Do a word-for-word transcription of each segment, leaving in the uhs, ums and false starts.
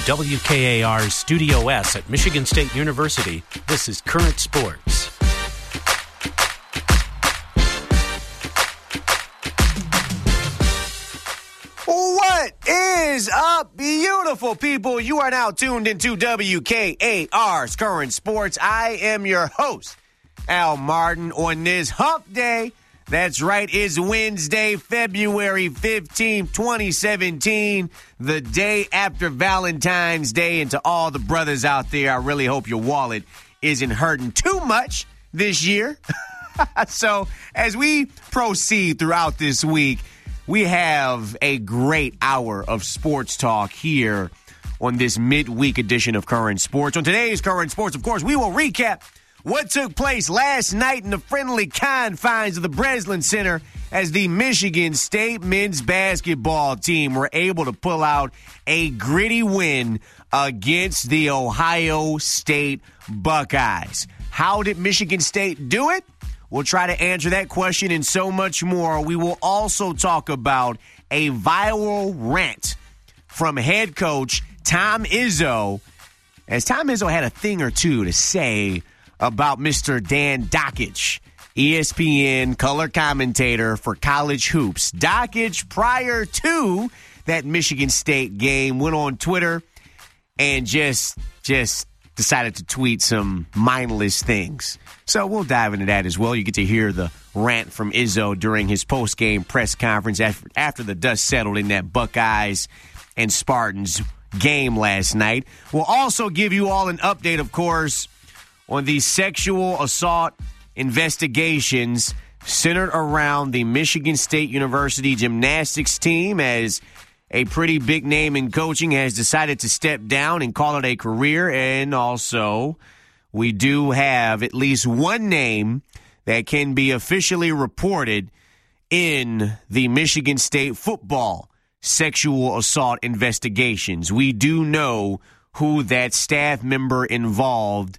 W K A R's Studio S at Michigan State University, this is Current Sports. What is up, beautiful people? You are now tuned into W K A R's Current Sports. I am your host, Al Martin, on this hump day. That's right, it's Wednesday, February fifteenth, twenty seventeen, the day after Valentine's Day. And to all the brothers out there, I really hope your wallet isn't hurting too much this year. So as we proceed throughout this week, we have a great hour of sports talk here on this midweek edition of Current Sports. On today's Current Sports, of course, we will recap what took place last night in the friendly confines of the Breslin Center as the Michigan State men's basketball team were able to pull out a gritty win against the Ohio State Buckeyes. How did Michigan State do it? We'll try to answer that question and so much more. We will also talk about a viral rant from head coach Tom Izzo, as Tom Izzo had a thing or two to say about Mister Dan Dakich, E S P N color commentator for college hoops. Dakich, prior to that Michigan State game, went on Twitter and just just decided to tweet some mindless things. So we'll dive into that as well. You get to hear the rant from Izzo during his post-game press conference after, after the dust settled in that Buckeyes and Spartans game last night. We'll also give you all an update, of course, on the sexual assault investigations centered around the Michigan State University gymnastics team, as a pretty big name in coaching has decided to step down and call it a career. And also, we do have at least one name that can be officially reported in the Michigan State football sexual assault investigations. We do know who that staff member involved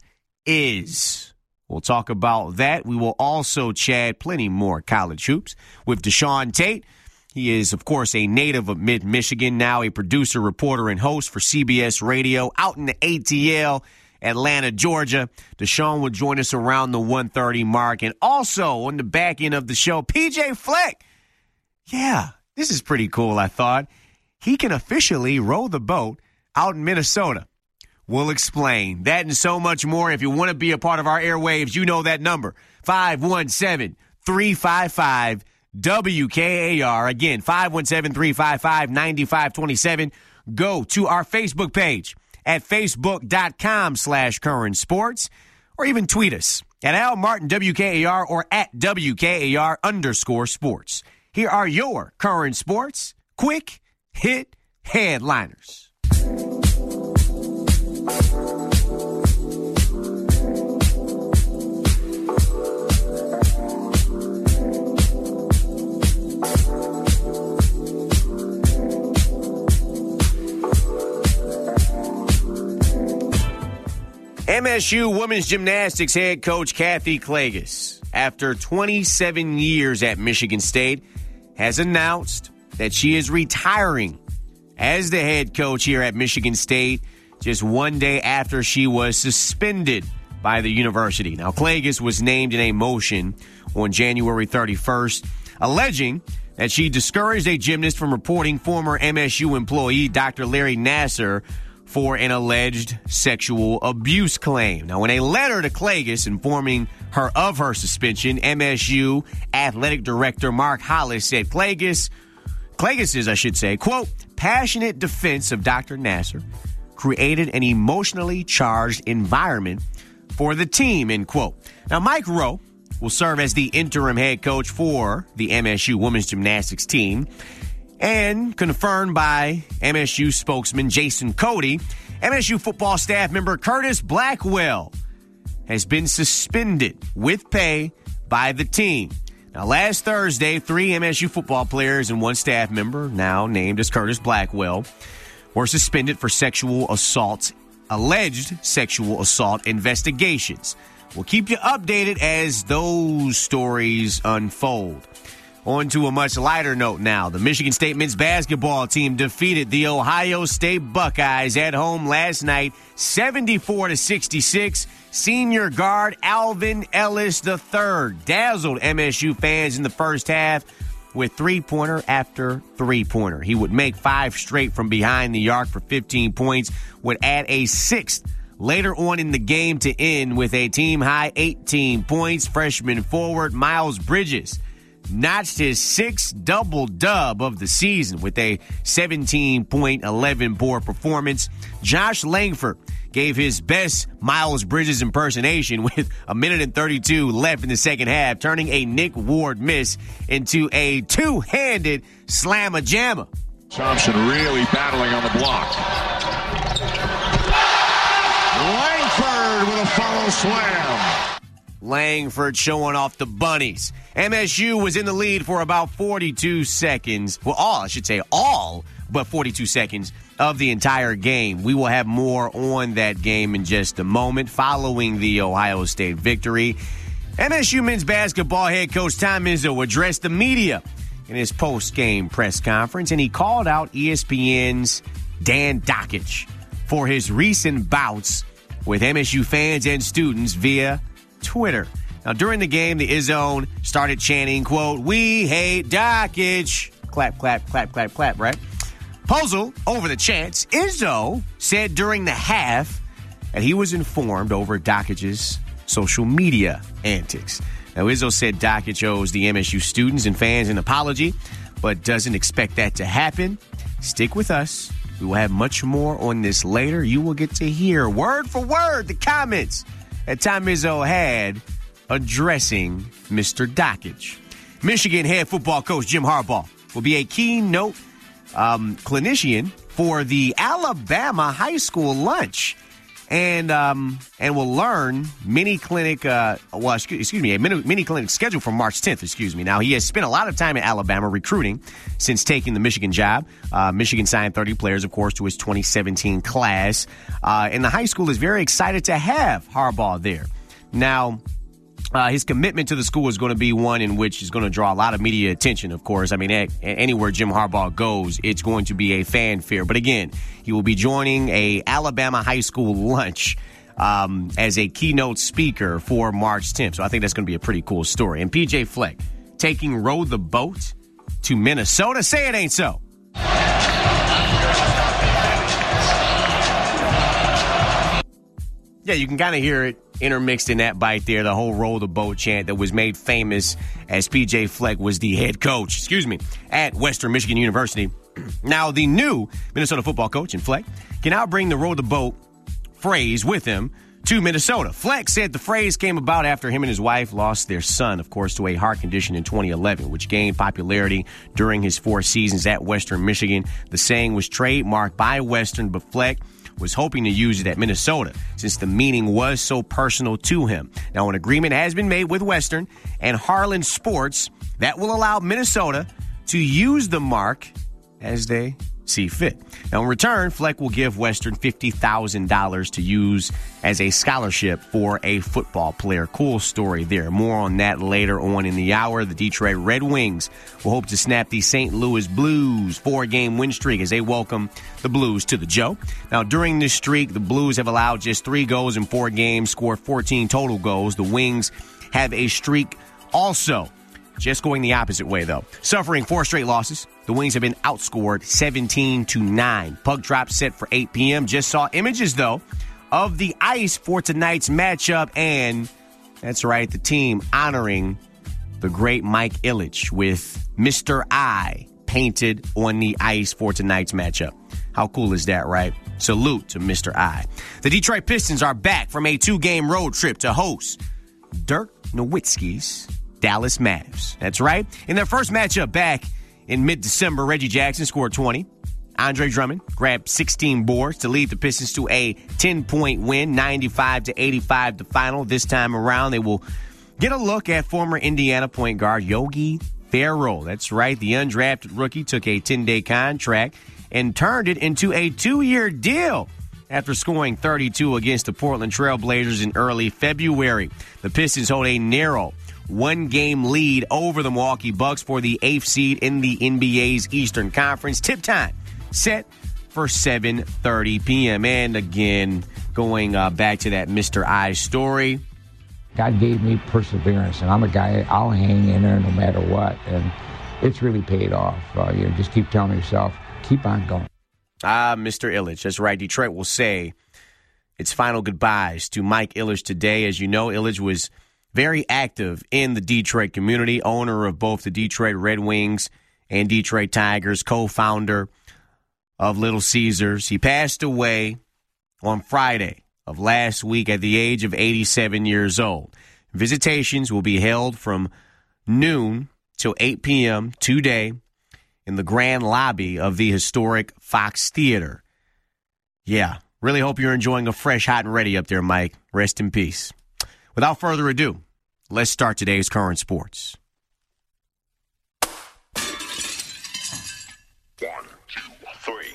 is. We'll talk about that. We will also chat plenty more college hoops with Deshaun Tate. He is, of course, a native of mid-Michigan, now a producer, reporter, and host for C B S Radio out in the A T L, Atlanta, Georgia. Deshaun will join us around the one thirty mark. And also on the back end of the show, P J Fleck. Yeah, this is pretty cool, I thought. He can officially row the boat out in Minnesota. We'll explain that and so much more. If you want to be a part of our airwaves, you know that number, five one seven, three five five, W K A R. Again, five one seven, three five five, nine five two seven. Go to our Facebook page at facebook.com slash current sports, or even tweet us at Al Martin W K A R or at W K A R underscore sports. Here are your current sports quick hit headliners. M S U women's gymnastics head coach Kathy Klages, after twenty-seven years at Michigan State, has announced that she is retiring as the head coach here at Michigan State just one day after she was suspended by the university. Now, Klages was named in a motion on January thirty-first, alleging that she discouraged a gymnast from reporting former M S U employee Doctor Larry Nassar for an alleged sexual abuse claim. Now, in a letter to Klages informing her of her suspension, M S U athletic director Mark Hollis said Klages, Klages' I should say, quote, passionate defense of Doctor Nassar created an emotionally charged environment for the team, end quote. Now, Mike Rowe will serve as the interim head coach for the M S U women's gymnastics team. And confirmed by M S U spokesman Jason Cody, M S U football staff member Curtis Blackwell has been suspended with pay by the team. Now, last Thursday, three M S U football players and one staff member, now named as Curtis Blackwell, were suspended for sexual assault, alleged sexual assault investigations. We'll keep you updated as those stories unfold. On to a much lighter note now. The Michigan State men's basketball team defeated the Ohio State Buckeyes at home last night, seventy-four to sixty-six. Senior guard Alvin Ellis the third dazzled M S U fans in the first half with three-pointer after three-pointer. He would make five straight from behind the arc for fifteen points, would add a sixth later on in the game to end with a team-high eighteen points. Freshman forward Miles Bridges notched his sixth double-dub of the season with a seventeen point, eleven-board performance. Josh Langford gave his best Miles Bridges impersonation with a minute and thirty-two left in the second half, turning a Nick Ward miss into a two-handed slam-a-jamma. Thompson really battling on the block. Langford with a follow slam. Langford showing off the bunnies. M S U was in the lead for about forty-two seconds. Well, all, I should say all, but forty-two seconds of the entire game. We will have more on that game in just a moment following the Ohio State victory. M S U men's basketball head coach Tom Izzo addressed the media in his post-game press conference, and he called out E S P N's Dan Dakich for his recent bouts with M S U fans and students via Twitter. Now, during the game, the Izzone started chanting, quote, "We hate Dakich." Clap, clap, clap, clap, clap, right? Puzzled over the chants, Izzo said during the half that he was informed over Dakich's social media antics. Now, Izzo said Dakich owes the M S U students and fans an apology, but doesn't expect that to happen. Stick with us. We will have much more on this later. You will get to hear word for word the comments that Tom Izzo had addressing Mister Dakich. Michigan head football coach Jim Harbaugh will be a keynote um, clinician for the Alabama high school lunch, and um, and will learn mini clinic. Uh, well, excuse me, a mini, mini clinic scheduled for March tenth. Excuse me. Now, he has spent a lot of time in Alabama recruiting since taking the Michigan job. Uh, Michigan signed thirty players, of course, to his twenty seventeen class, uh, and the high school is very excited to have Harbaugh there. Now, Uh, his commitment to the school is going to be one in which is going to draw a lot of media attention, of course. I mean, a- anywhere Jim Harbaugh goes, it's going to be a fanfare. But again, he will be joining a Alabama high school lunch um, as a keynote speaker for March tenth. So I think that's going to be a pretty cool story. And P J Fleck taking Row the Boat to Minnesota. Say it ain't so. Yeah, you can kind of hear it intermixed in that bite there, the whole Roll the Boat chant that was made famous as P J Fleck was the head coach, excuse me, at Western Michigan University. Now, the new Minnesota football coach in Fleck can now bring the Roll the Boat phrase with him to Minnesota. Fleck said the phrase came about after him and his wife lost their son, of course, to a heart condition in twenty eleven, which gained popularity during his four seasons at Western Michigan. The saying was trademarked by Western, but Fleck was hoping to use it at Minnesota since the meaning was so personal to him. Now, an agreement has been made with Western and Harlan Sports that will allow Minnesota to use the mark as they see fit. Now, in return, Fleck will give Western fifty thousand dollars to use as a scholarship for a football player. Cool story there. More on that later on in the hour. The Detroit Red Wings will hope to snap the Saint Louis Blues four-game win streak as they welcome the Blues to the Joe. Now, during this streak, the Blues have allowed just three goals in four games, scored fourteen total goals. The Wings have a streak also. Just going the opposite way, though. Suffering four straight losses, the Wings have been outscored seventeen to nine. Puck drop set for eight p.m. Just saw images, though, of the ice for tonight's matchup. And that's right, the team honoring the great Mike Ilitch with Mister I painted on the ice for tonight's matchup. How cool is that, right? Salute to Mister I. The Detroit Pistons are back from a two-game road trip to host Dirk Nowitzki's Dallas Mavs. That's right. In their first matchup back in mid-December, Reggie Jackson scored twenty. Andre Drummond grabbed sixteen boards to lead the Pistons to a ten-point win, ninety-five to eighty-five the final. This time around, they will get a look at former Indiana point guard Yogi Ferrell. That's right. The undrafted rookie took a ten-day contract and turned it into a two-year deal after scoring thirty-two against the Portland Trail Blazers in early February. The Pistons hold a narrow one-game lead over the Milwaukee Bucks for the eighth seed in the N B A's Eastern Conference. Tip time set for seven thirty p.m. And again, going uh, back to that Mister I story. God gave me perseverance, and I'm a guy, I'll hang in there no matter what. And it's really paid off. Uh, you know, just keep telling yourself, keep on going. Ah, Mister Ilitch. That's right. Detroit will say its final goodbyes to Mike Ilitch today. As you know, Ilitch was very active in the Detroit community, owner of both the Detroit Red Wings and Detroit Tigers, co-founder of Little Caesars. He passed away on Friday of last week at the age of eighty-seven years old. Visitations will be held from noon till eight p.m. today in the grand lobby of the historic Fox Theater. Yeah, really hope you're enjoying a fresh, hot, and ready up there, Mike. Rest in peace. Without further ado, let's start today's Current Sports. One, two, three.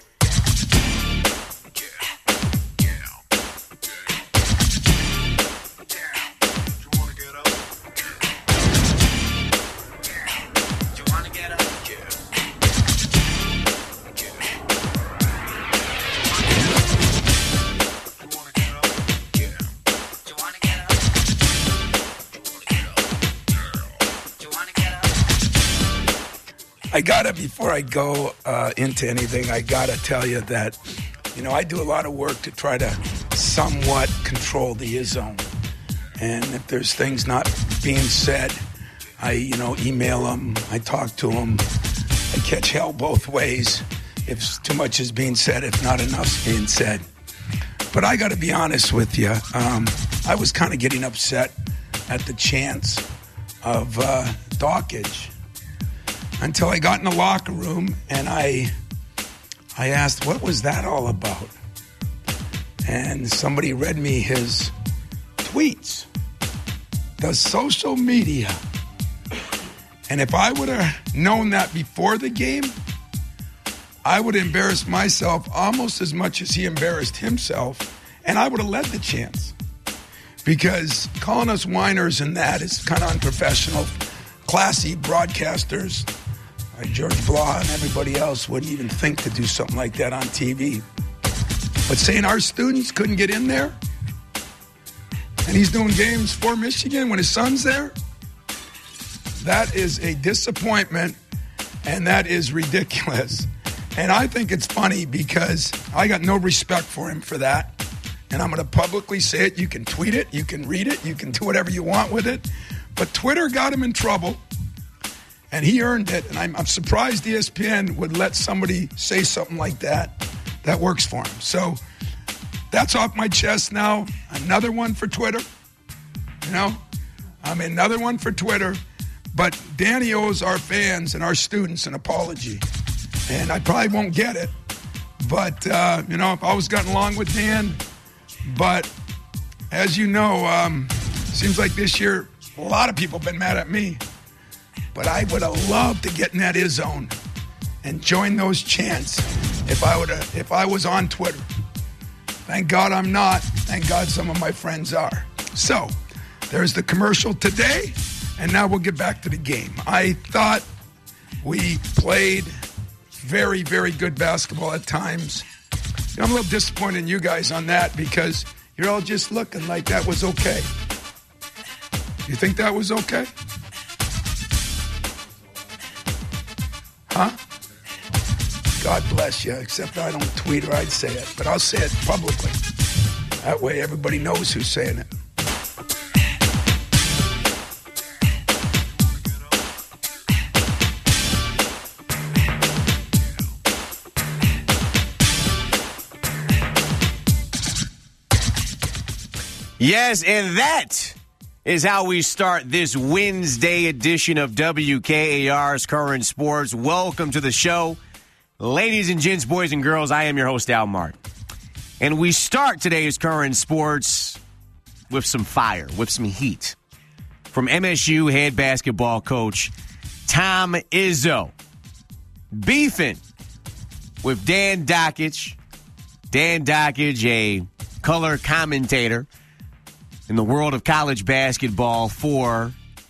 I gotta, before I go uh, into anything, I gotta tell you that, you know, I do a lot of work to try to somewhat control the zone. And if there's things not being said, I, you know, email them, I talk to them, I catch hell both ways. If too much is being said, if not enough's being said. But I gotta be honest with you, um, I was kind of getting upset at the chance of uh, Dawkins. Until I got in the locker room and I I asked, what was that all about? And somebody read me his tweets, the social media. And if I would have known that before the game, I would have embarrassed myself almost as much as he embarrassed himself, and I would have led the chance. Because calling us whiners and that is kind of unprofessional. Classy broadcasters like George Blah and everybody else wouldn't even think to do something like that on T V. But saying our students couldn't get in there, and he's doing games for Michigan when his son's there, that is a disappointment, and that is ridiculous. And I think it's funny because I got no respect for him for that. And I'm going to publicly say it. You can tweet it. You can read it. You can do whatever you want with it. But Twitter got him in trouble. And he earned it, and I'm, I'm surprised E S P N would let somebody say something like that that works for him. So that's off my chest now. Another one for Twitter. You know, I mean, another one for Twitter. But Danny owes our fans and our students an apology. And I probably won't get it. But, uh, you know, I've always gotten along with Dan. But as you know, um, seems like this year a lot of people have been mad at me. But I would have loved to get in that is zone and join those chants if I would have, if I was on Twitter. Thank God I'm not. Thank God some of my friends are. So there's the commercial today, and now we'll get back to the game. I thought we played very, very good basketball at times. You know, I'm a little disappointed in you guys on that because you're all just looking like that was okay. You think that was okay? Huh? God bless you, except I don't tweet or I'd say it. But I'll say it publicly. That way everybody knows who's saying it. Yes, and that is how we start this Wednesday edition of W K A R's Current Sports. Welcome to the show. Ladies and gents, boys and girls, I am your host, Al Martin. And we start today's Current Sports with some fire, with some heat. From M S U head basketball coach Tom Izzo. Beefing with Dan Dakich. Dan Dakich, a color commentator in the world of college basketball for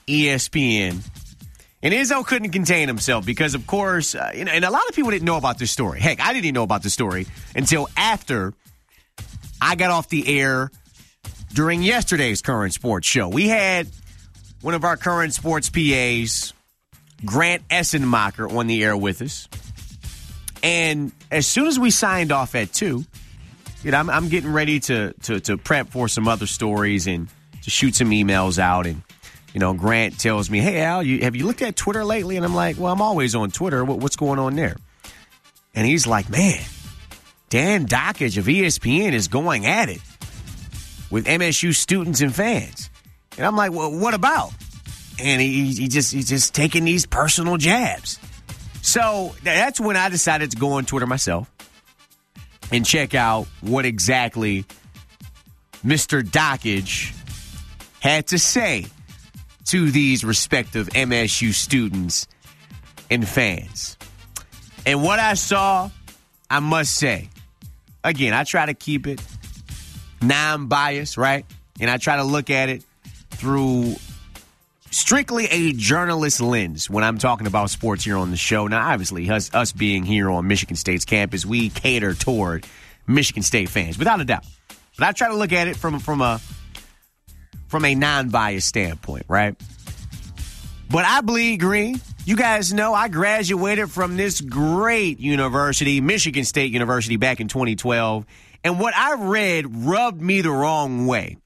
E S P N. And Izzo couldn't contain himself because, of course, uh, you know, and a lot of people didn't know about this story. Heck, I didn't even know about the story until after I got off the air during yesterday's Current Sports show. We had one of our Current Sports P As, Grant Essenmacher, on the air with us. And as soon as we signed off at two, you know, I'm, I'm getting ready to, to to prep for some other stories and to shoot some emails out. And, you know, Grant tells me, hey, Al, you, have you looked at Twitter lately? And I'm like, well, I'm always on Twitter. What, what's going on there? And he's like, man, Dan Dakich of E S P N is going at it with M S U students and fans. And I'm like, well, what about? And he, he just he's just taking these personal jabs. So that's when I decided to go on Twitter myself and check out what exactly Mister Dakich had to say to these respective M S U students and fans. And what I saw, I must say, again, I try to keep it non-biased, right? And I try to look at it through strictly a journalist lens when I'm talking about sports here on the show. Now, obviously, us, us being here on Michigan State's campus, we cater toward Michigan State fans, without a doubt. But I try to look at it from, from a from a non-biased standpoint, right? But I bleed green. You guys know I graduated from this great university, Michigan State University, back in twenty twelve. And what I read rubbed me the wrong way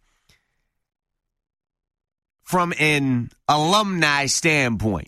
from an alumni standpoint.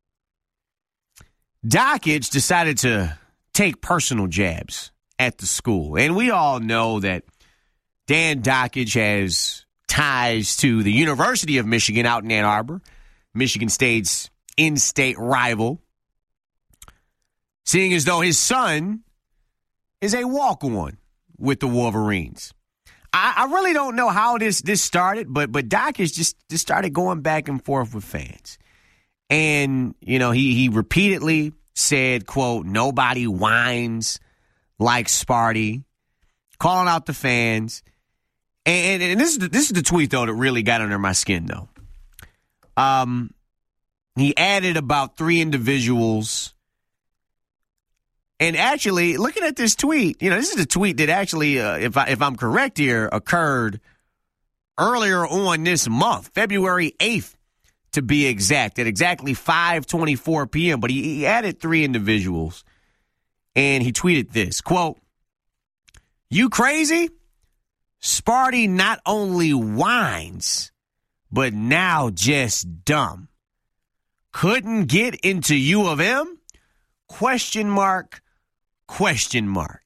Dakich decided to take personal jabs at the school. And we all know that Dan Dakich has ties to the University of Michigan out in Ann Arbor, Michigan State's in-state rival, seeing as though his son is a walk-on with the Wolverines. I, I really don't know how this this started, but but Dakich just, just started going back and forth with fans. And, you know, he, he repeatedly said, quote, nobody whines like Sparty, calling out the fans. And, and this is the, this is the tweet, though, that really got under my skin, though. Um, he added about three individuals. And actually, looking at this tweet, you know, this is a tweet that actually, uh, if I, if I'm correct here, occurred earlier on this month, February eighth, to be exact, at exactly five twenty-four p.m. But he, he added three individuals, and he tweeted this, quote, "You crazy? Sparty not only whines, but now just dumb. Couldn't get into U of M? Question mark, question mark."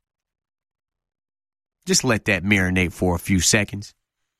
Just let that marinate for a few seconds.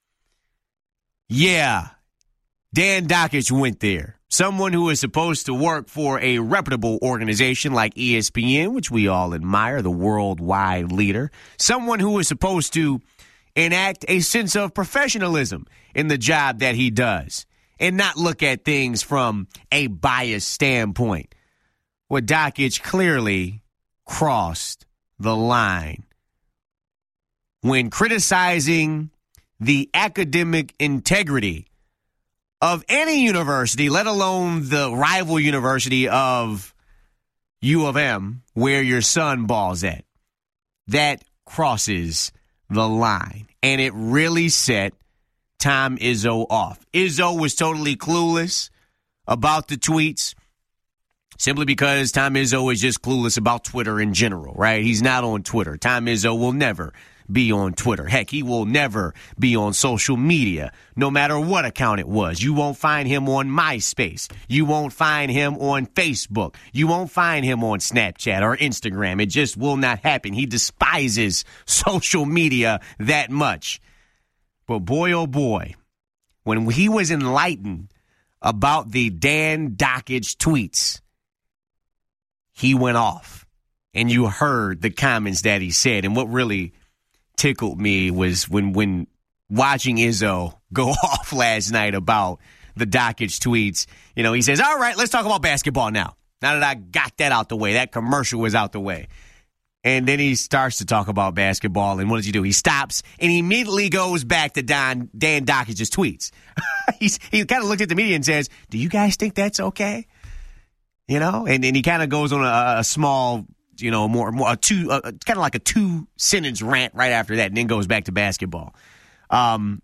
Yeah, Dan Dakich went there. Someone who is supposed to work for a reputable organization like E S P N, which we all admire, the worldwide leader. Someone who is supposed to enact a sense of professionalism in the job that he does and not look at things from a biased standpoint. Well, Dakich clearly crossed the line when criticizing the academic integrity of any university, let alone the rival university of U of M, where your son balls at. That crosses the line. And it really set Tom Izzo off. Izzo was totally clueless about the tweets simply because Tom Izzo is just clueless about Twitter in general, right? He's not on Twitter. Tom Izzo will never be on Twitter. Heck, he will never be on social media, no matter what account it was. You won't find him on MySpace. You won't find him on Facebook. You won't find him on Snapchat or Instagram. It just will not happen. He despises social media that much. But boy, oh boy, when he was enlightened about the Dan Dakich tweets, he went off. And you heard the comments that he said. And what really tickled me was when when watching Izzo go off last night about the Dakich tweets. You know, he says, all right, let's talk about basketball now. Now that I got that out the way, that commercial was out the way. And then he starts to talk about basketball, and what does he do? He stops, and he immediately goes back to Don, Dan Dakich's tweets. He's, he kind of looked at the media and says, do you guys think that's okay? You know? And then he kind of goes on a, a small, you know, more, more a two, uh, kind of like a two-sentence rant right after that, and then goes back to basketball. Um,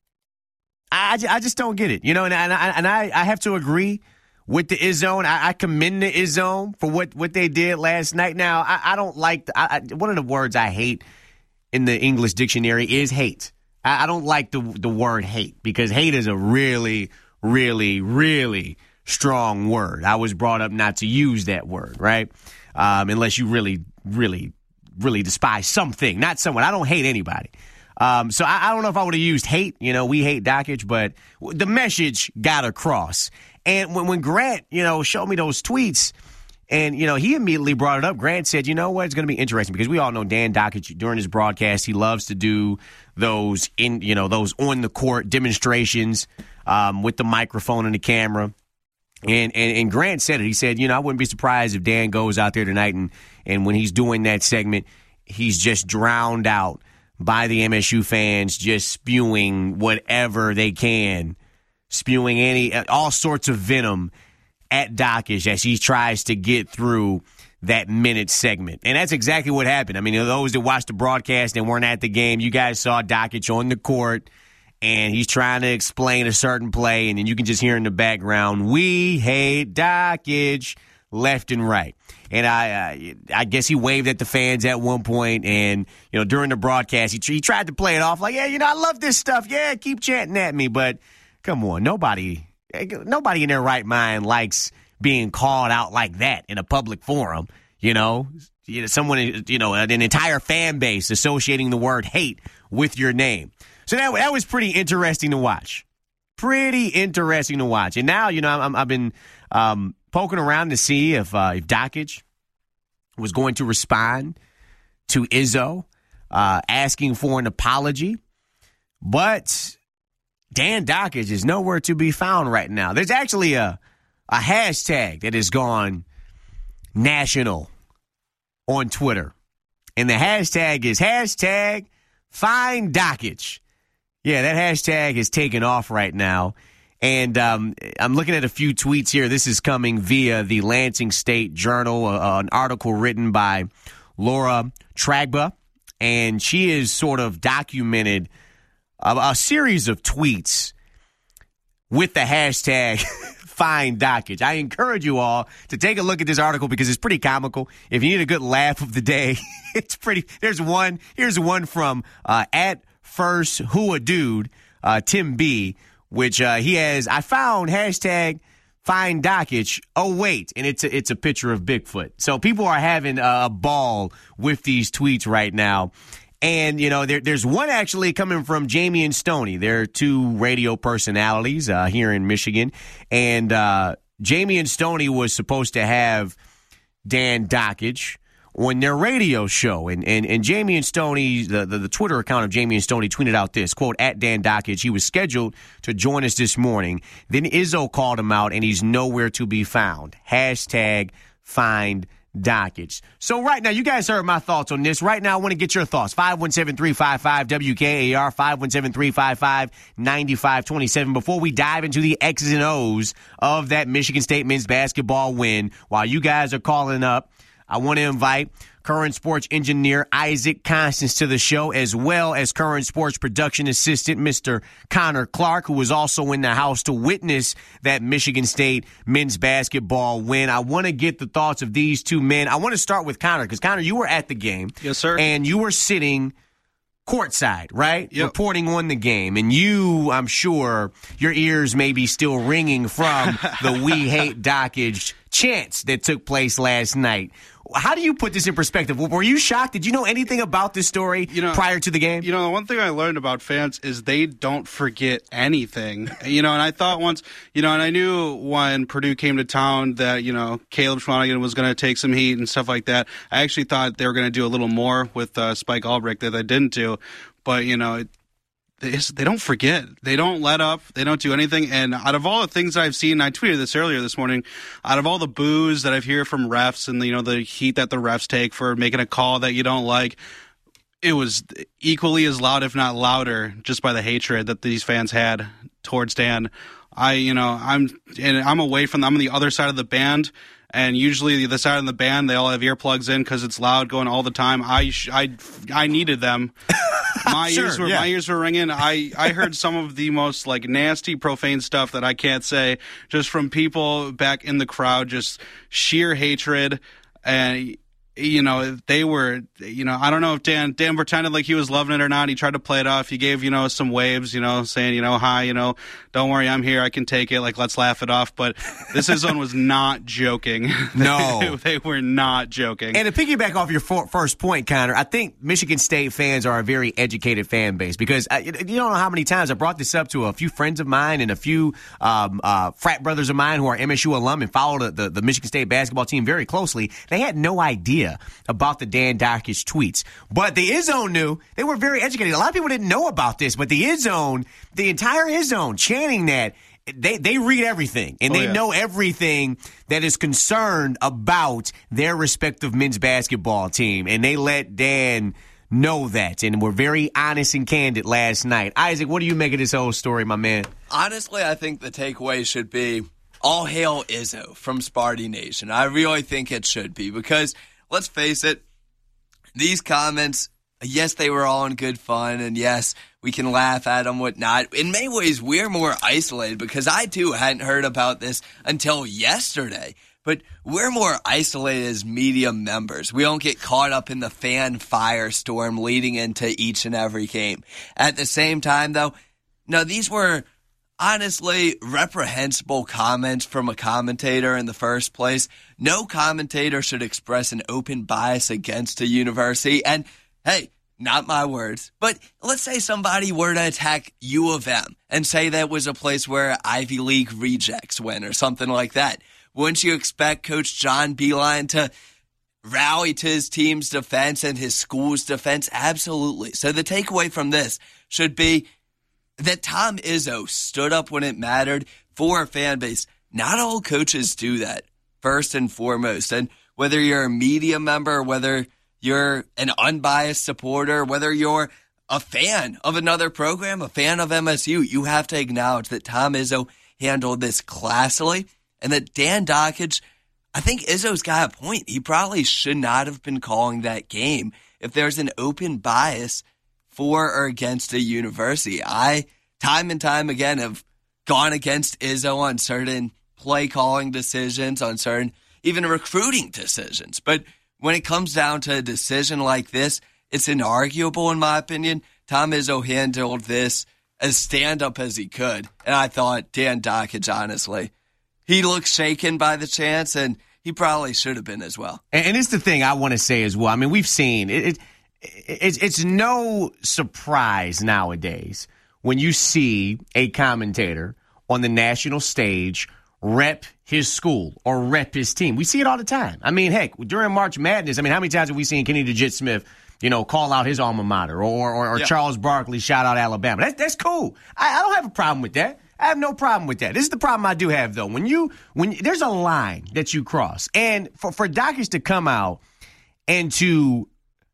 I, I just don't get it, you know, and, and, I, and I, I have to agree with the Izzone. I, I commend the Izzone for what, what they did last night. Now, I, I don't like, the, I, I, one of the words I hate in the English dictionary is hate. I, I don't like the the word hate because hate is a really, really, really strong word. I was brought up not to use that word, right? Um, unless you really, really, really despise something, not someone. I don't hate anybody. Um, so I, I don't know if I would have used hate. You know, we hate Dakich, but the message got across. And when, when Grant, you know, showed me those tweets, and, you know, he immediately brought it up. Grant said, you know what, it's going to be interesting because we all know Dan Dakich during his broadcast, he loves to do those in, you know, those on the court demonstrations um, with the microphone and the camera. And, and and Grant said it. He said, you know, I wouldn't be surprised if Dan goes out there tonight and, and when he's doing that segment, he's just drowned out by the M S U fans, just spewing whatever they can, spewing any all sorts of venom at Dakich as he tries to get through that minute segment. And that's exactly what happened. I mean, those that watched the broadcast and weren't at the game, you guys saw Dakich on the court, and he's trying to explain a certain play, and then you can just hear in the background, we hate Dakich, left and right. And I uh, I guess he waved at the fans at one point, and, you know, during the broadcast, he, he tried to play it off like, yeah, you know, I love this stuff. Yeah, keep chanting at me. But come on, nobody, nobody in their right mind likes being called out like that in a public forum. You know, you know, someone, you know, an entire fan base associating the word hate with your name. So that, that was pretty interesting to watch. Pretty interesting to watch. And now, you know, I'm, I've been um, poking around to see if uh, if Dakich was going to respond to Izzo uh, asking for an apology. But Dan Dakich is nowhere to be found right now. There's actually a, a hashtag that has gone national on Twitter. And the hashtag is hashtag Find Dakich. Yeah, that hashtag is taken off right now. And um, I'm looking at a few tweets here. This is coming via the Lansing State Journal, uh, an article written by Laura Tragba. And she has sort of documented a, a series of tweets with the hashtag Find Dakich. I encourage you all to take a look at this article because it's pretty comical. If you need a good laugh of the day, it's pretty. There's one. Here's one from uh, at First Who a Dude, uh, Tim B, which uh, he has. I found hashtag Find Dakich. Oh wait, and it's a, it's a picture of Bigfoot. So people are having a ball with these tweets right now. And, you know, there, there's one actually coming from Jamie and Stoney. They're two radio personalities uh, here in Michigan. And uh, Jamie and Stoney was supposed to have Dan Dakich on their radio show. And and, and Jamie and Stoney, the, the, the Twitter account of Jamie and Stoney tweeted out this, quote, at Dan Dakich. He was scheduled to join us this morning. Then Izzo called him out, and he's nowhere to be found. Hashtag Find Dakich. So right now, you guys heard my thoughts on this. Right now, I want to get your thoughts. five one seven, three five five, W K A R, five one seven, three five five, nine five two seven. Before we dive into the X's and O's of that Michigan State men's basketball win, while you guys are calling up, I want to invite current sports engineer Isaac Constance to the show, as well as current sports production assistant Mister Connor Clark, who was also in the house to witness that Michigan State men's basketball win. I want to get the thoughts of these two men. I want to start with Connor, because, Connor, you were at the game. Yes, sir. And you were sitting courtside, right? Yep. Reporting on the game. And you, I'm sure, your ears may be still ringing from the We Hate Dakich chants that took place last night. How do you put this in perspective? Were you shocked? Did you know anything about this story you know, prior to the game? You know, the one thing I learned about fans is they don't forget anything. You know, and I thought once, you know, and I knew when Purdue came to town that, you know, Caleb Schwanigan was going to take some heat and stuff like that. I actually thought they were going to do a little more with uh, Spike Albrecht that they didn't do. But, you know, it, they, they don't forget. They don't let up. They don't do anything. And out of all the things I've seen, I tweeted this earlier this morning, out of all the boos that I've heard from refs and, you know, the heat that the refs take for making a call that you don't like, it was equally as loud, if not louder, just by the hatred that these fans had towards Dan. I, you know, I'm and I'm away from them. I'm on the other side of the band. And usually the side of the band, they all have earplugs in because it's loud going all the time. I I, I needed them. My sure, ears were yeah. my ears were ringing. I, I heard some of the most like nasty, profane stuff that I can't say just from people back in the crowd, just sheer hatred. And you know, they were, you know, I don't know if Dan Dan pretended like he was loving it or not. He tried to play it off. He gave, you know, some waves, you know, saying, you know, hi, you know, don't worry, I'm here. I can take it. Like, let's laugh it off. But this zone was not joking. No. they, they were not joking. And to piggyback off your for- first point, Connor, I think Michigan State fans are a very educated fan base because I, you don't know how many times I brought this up to a few friends of mine and a few um, uh, frat brothers of mine who are M S U alum and follow the, the, the Michigan State basketball team very closely. They had no idea about the Dan Dakich tweets. But the Izzone knew. They were very educated. A lot of people didn't know about this, but the Izzone, the entire Izzone chanting that, they they read everything, and oh, they yeah. know everything that is concerned about their respective men's basketball team, and they let Dan know that, and were very honest and candid last night. Isaac, what do you make of this whole story, my man? Honestly, I think the takeaway should be all hail Izzo from Sparty Nation. I really think it should be because, let's face it, these comments, yes, they were all in good fun, and yes, we can laugh at them, whatnot. In many ways, we're more isolated because I, too, hadn't heard about this until yesterday. But we're more isolated as media members. We don't get caught up in the fan firestorm leading into each and every game. At the same time, though, no, these were honestly reprehensible comments from a commentator in the first place. No commentator should express an open bias against a university. And, hey, not my words, but let's say somebody were to attack U of M and say that was a place where Ivy League rejects went or something like that. Wouldn't you expect Coach John Beilein to rally to his team's defense and his school's defense? Absolutely. So the takeaway from this should be that Tom Izzo stood up when it mattered for a fan base. Not all coaches do that, first and foremost. And whether you're a media member, whether you're an unbiased supporter, whether you're a fan of another program, a fan of M S U, you have to acknowledge that Tom Izzo handled this classily. And that Dan Dakich, I think Izzo's got a point. He probably should not have been calling that game if there's an open bias for or against a university. I, time and time again, have gone against Izzo on certain play calling decisions, on certain even recruiting decisions. But when it comes down to a decision like this, it's inarguable, in my opinion. Tom Izzo handled this as stand-up as he could. And I thought Dan Dakich, honestly, he looks shaken by the chance, and he probably should have been as well. And, and it's the thing I want to say as well. I mean, we've seen it, it, it. It's it's no surprise nowadays when you see a commentator on the national stage rep his school or rep his team. We see it all the time. I mean, heck, during March Madness, I mean, how many times have we seen Kenny DeJit Smith, you know, call out his alma mater, or or, or yeah. Charles Barkley shout out Alabama? That's that's cool. I, I don't have a problem with that. I have no problem with that. This is the problem I do have, though. When you when there's a line that you cross, and for for Dakich to come out and to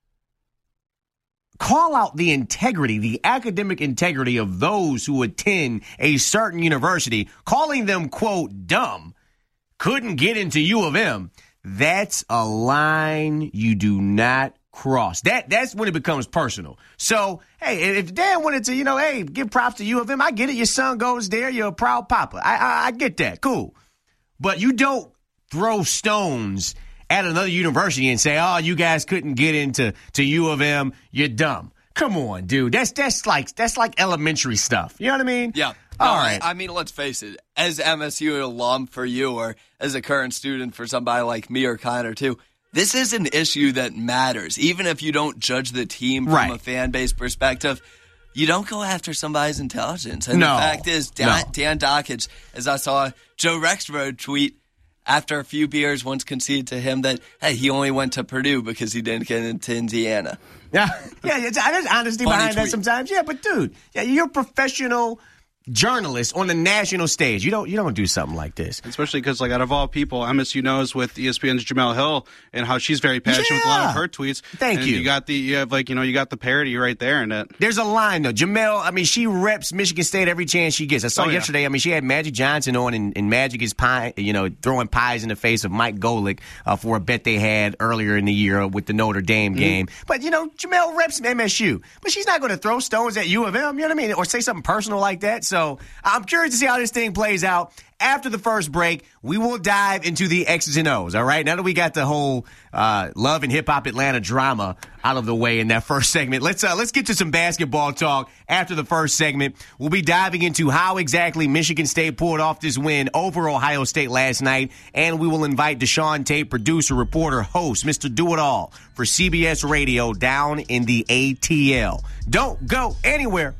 call out the integrity, the academic integrity of those who attend a certain university, calling them, quote, dumb, couldn't get into U of M, that's a line you do not cross. That That's when it becomes personal. So, hey, if Dan wanted to, you know, hey, give props to U of M, I get it. Your son goes there. You're a proud papa. I, I, I get that. Cool. But you don't throw stones at another university and say, oh, you guys couldn't get into to U of M. You're dumb. Come on, dude. That's that's like that's like elementary stuff. You know what I mean? Yeah. All no, right. I, I mean, let's face it. As M S U alum for you, or as a current student for somebody like me or Connor too, this is an issue that matters. Even if you don't judge the team from right. a fan base perspective, you don't go after somebody's intelligence. And no. the fact is, Dan, no. Dan Dakich, as I saw Joe Rexrode tweet after a few beers, once conceded to him that, hey, he only went to Purdue because he didn't get into Indiana. Yeah, yeah, it's, there's honesty Funny behind that tweet. sometimes. Yeah, but dude, yeah, you're a professional journalist on the national stage. You don't you don't do something like this. Especially because, like, out of all people, M S U knows with E S P N's Jamel Hill and how she's very passionate Yeah. with a lot of her tweets. Thank and you. You got the you have like you know you got the parody right there in it. There's a line though. Jamel, I mean, she reps Michigan State every chance she gets. I saw Oh, yeah. yesterday. I mean, she had Magic Johnson on, and, and Magic is pie, you know, throwing pies in the face of Mike Golick uh, for a bet they had earlier in the year with the Notre Dame Mm-hmm. game. But you know, Jamel reps M S U, but she's not going to throw stones at U of M. You know what I mean, or say something personal like that. So I'm curious to see how this thing plays out. After the first break, we will dive into the X's and O's, all right? Now that we got the whole uh, Love and Hip Hop Atlanta drama out of the way in that first segment, let's uh, let's get to some basketball talk after the first segment. We'll be diving into how exactly Michigan State pulled off this win over Ohio State last night, and we will invite Deshaun Tate, producer, reporter, host, Mister Do-It-All for C B S Radio down in the A T L. Don't go anywhere.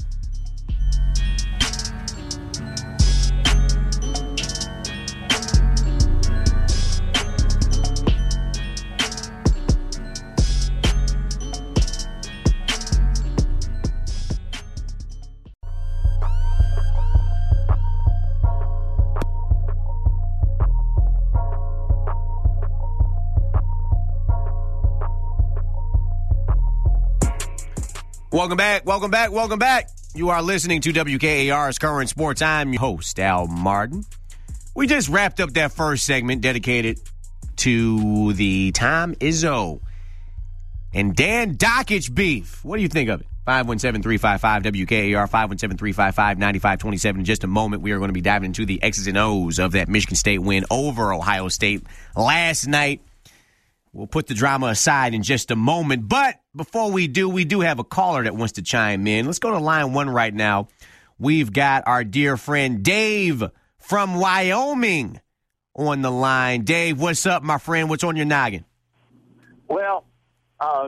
Welcome back, welcome back, welcome back. You are listening to W K A R's Current Sports. I'm your host, Al Martin. We just wrapped up that first segment dedicated to the Tom Izzo and Dan Dakich beef. What do you think of it? five one seven, three five five, W K A R, five one seven, three five five, nine five two seven. In just a moment, we are going to be diving into the X's and O's of that Michigan State win over Ohio State last night. We'll put the drama aside in just a moment. But before we do, we do have a caller that wants to chime in. Let's go to line one right now. We've got our dear friend Dave from Wyoming on the line. Dave, what's up, my friend? What's on your noggin? Well, uh,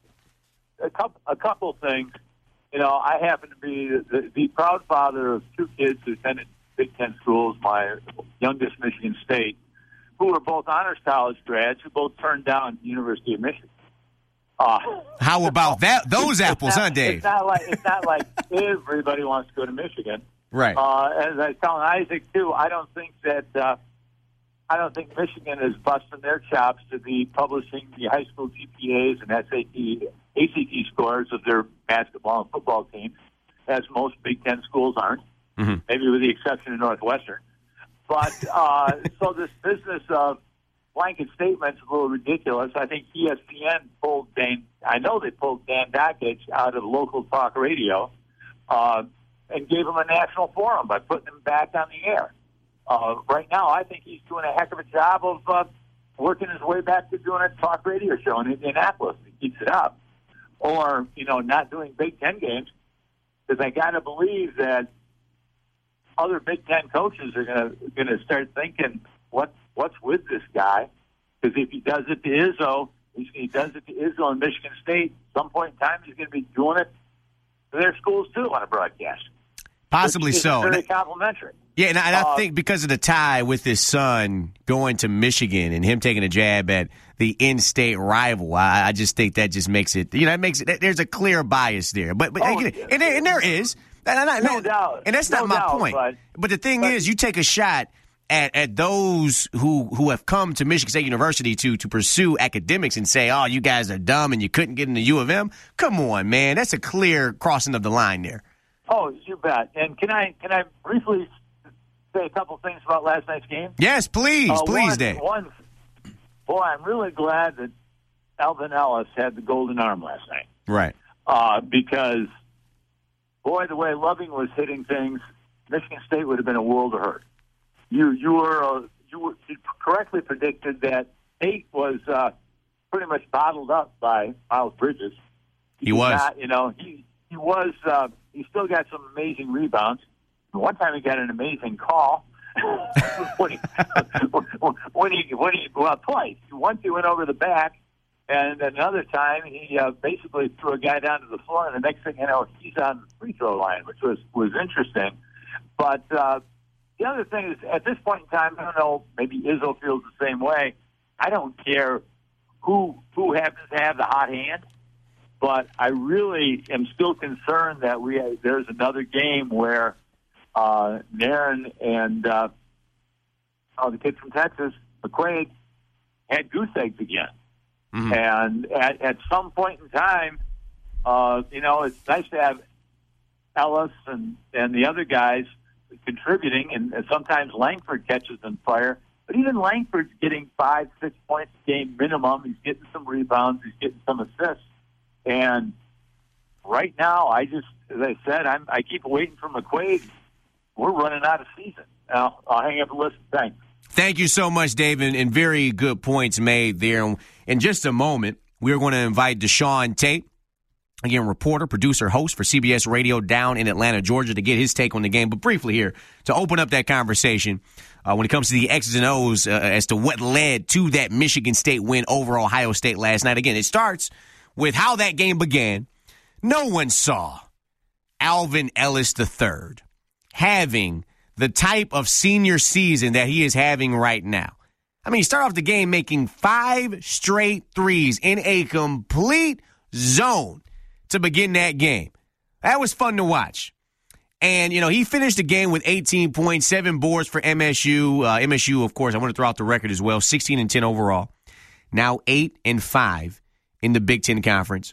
a couple a couple things. You know, I happen to be the, the proud father of two kids who attended Big Ten schools. My youngest, Michigan State, who were both honors college grads, who both turned down the University of Michigan. Uh, How about that? Those apples, not, huh, Dave? It's not like it's not like everybody wants to go to Michigan. Right. Uh, as I was telling Isaac too, I don't think that uh, I don't think Michigan is busting their chops to be publishing the high school G P As and S A T, A C T scores of their basketball and football teams, as most Big Ten schools aren't. Mm-hmm. Maybe with the exception of Northwestern. But uh, so this business of blanket statements is a little ridiculous. I think E S P N pulled Dan. I know they pulled Dan Dakich out of local talk radio uh, and gave him a national forum by putting him back on the air. Uh, right now, I think he's doing a heck of a job of uh, working his way back to doing a talk radio show in Indianapolis. He keeps it up, or you know, not doing Big Ten games, because I got to believe that other Big Ten coaches are going to going to start thinking, what what's with this guy? Because if he does it to Izzo, if he does it to Izzo in Michigan State, at some point in time he's going to be doing it to their schools too on a broadcast. Possibly Which is so. Very complimentary. Yeah, and I, and I Uh, think because of the tie with his son going to Michigan and him taking a jab at the in-state rival, I, I just think that just makes it, you know, it makes it, there's a clear bias there. But, but Oh, and, yeah. and, there, and there is. And, and, No doubt. And that's No not my doubt, point. but- But the thing but- is, you take a shot at, at those who, who have come to Michigan State University to, to pursue academics and say, oh, you guys are dumb and you couldn't get into U of M. Come on, man. That's a clear crossing of the line there. Oh, you bet. And can I can I briefly say a couple things about last night's game? Yes, please, Uh, please, one, Dave. One, boy, I'm really glad that Alvin Ellis had the golden arm last night. Right. Uh, because, boy, the way Loving was hitting things, Michigan State would have been a world of hurt. You you were uh, you, were, you correctly predicted that Tate was uh, pretty much bottled up by Miles Bridges. He was. Not, you know, he he was. Uh, he still got some amazing rebounds. One time he got an amazing call. when, he, when he when he well twice. Once he went over the back, and another time he uh, basically threw a guy down to the floor. And the next thing you know, he's on the free throw line, which was was interesting. But uh, the other thing is, at this point in time, I don't know. Maybe Izzo feels the same way. I don't care who who happens to have the hot hand. But I really am still concerned that we there's another game where uh, Naren and uh, oh, the kid from Texas, McQuaid, had goose eggs again. Mm-hmm. And at, at some point in time, uh, you know, it's nice to have Ellis and, and the other guys contributing, and, and sometimes Langford catches on fire. But even Langford's getting five, six points a game minimum. He's getting some rebounds. He's getting some assists. And right now, I just, as I said, I'm, I keep waiting for McQuaid. We're running out of season. Now, I'll hang up and listen. Thanks. Thank you so much, David, and very good points made there. In just a moment, we're going to invite Deshaun Tate, again, reporter, producer, host for C B S Radio down in Atlanta, Georgia, to get his take on the game. But briefly here, to open up that conversation, uh, when it comes to the X's and O's uh, as to what led to that Michigan State win over Ohio State last night. Again, it starts with how that game began. No one saw Alvin Ellis the third having the type of senior season that he is having right now. I mean, he started off the game making five straight threes in a complete zone to begin that game. That was fun to watch. And, you know, he finished the game with eighteen points, seven boards for M S U. Uh, M S U, of course, I want to throw out the record as well, sixteen and ten overall. Now eight and five in the Big Ten Conference.